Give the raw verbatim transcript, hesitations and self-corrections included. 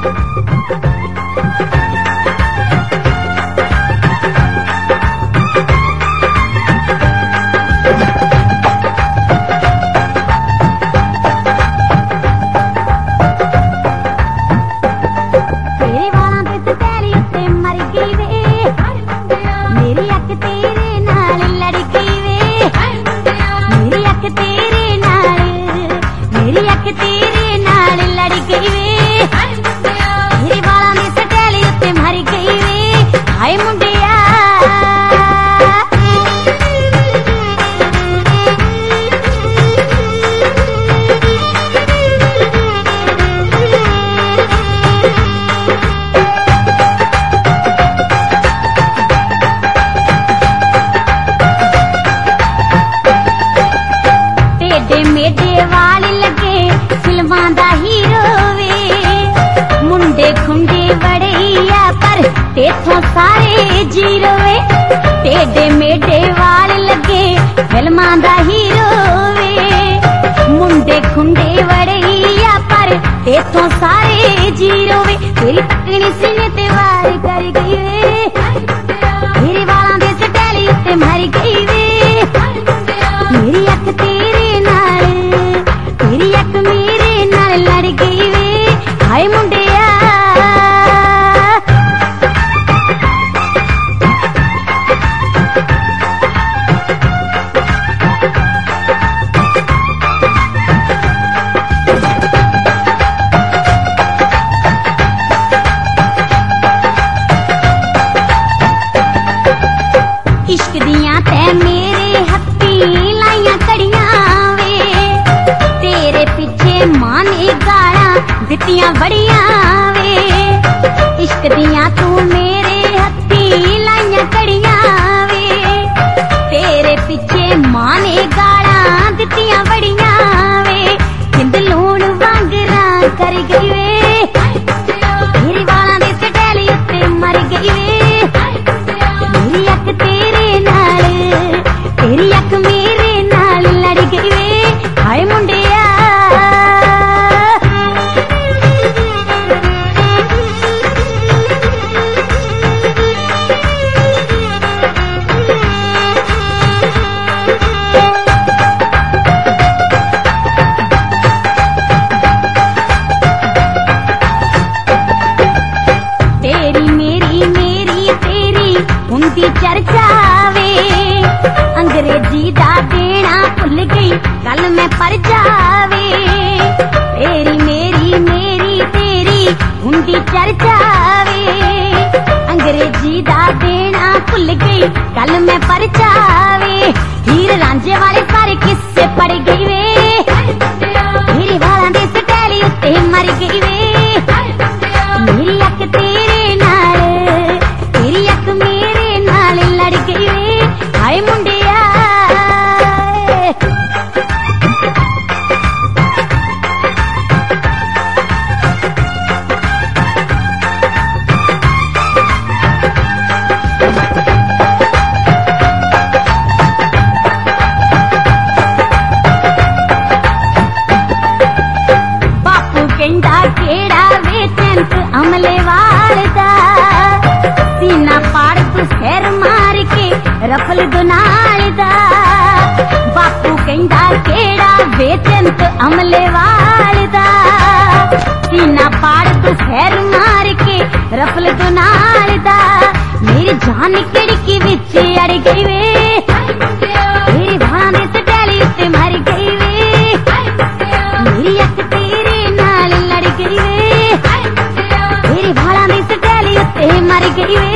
मेडे वाल लगे फिल्मां दा हीरो वे मुंडे खुंडे बड़ैया पर तेथों सारे जीरो वे टेढ़े मेडे वाल लगे फिल्मां दा हीरो वे मुंडे खुंडे बड़ैया पर तेथों सारे जीरो वे तेरी तकनी सीने ते वार कर गई वे मेरे वालां दे सटैली उत्ते मर गई वे मेरी अख तेरे नाल तेरी अख मेरे नाल लड़ गई वे हाय मुंडिया इश्क दियां तै मेरे हत्थी लाइयां कड़ियां वे तेरे पीछे मां ने गालां दित्तियां बड़ियां वे इश्क दियां तू मेरे हत्थी लाइयां कड़ियां वे तेरे पीछे मां ने गालां दित्तियां बड़ियां वे जिंद लूण वांगरां कर गई वे मेरे वालां दे सटैली उत्ते मर गई वे मेरी अख तेरे नाल तेरी अख मेरे नाल लड़ गई वे हाय मुंडिया तेरी मेरी मेरी तेरी हुंदी चर्चा वे अंग्रेजी दा देना भुल गई कल मैं पर जावे तेरी मेरी मेरी तेरी हुंदी चर्चा वे अंग्रेजी दा देना भुल गई कल मैं पर जावे हीर रांझे वाले सारे किस्से पड़ गई वे मेरे वालां दे सटैली उत्ते मर गई वे मेरी अख तेरे नाल तेरी अख मेरे नाल लड़ गई वे हाय मुंडिया बापू कहंदा केड़ा वेचंत अमले वाल दा सीना पाड़ तू सिर मार के रफल दुनाल दा बापू कहंदा केड़ा वेचंत अमले वाल दा सीना पाड़ तू सिर मार के रफल दुनाल दा मेरी जान खिड़की विच अड़ गई वे मेरी भां दे सटैली उत्ते मर गई वे मेरी अख तेरे नाल लड़ गई वे मेरी भां दे सटैली उत्ते मर गई वे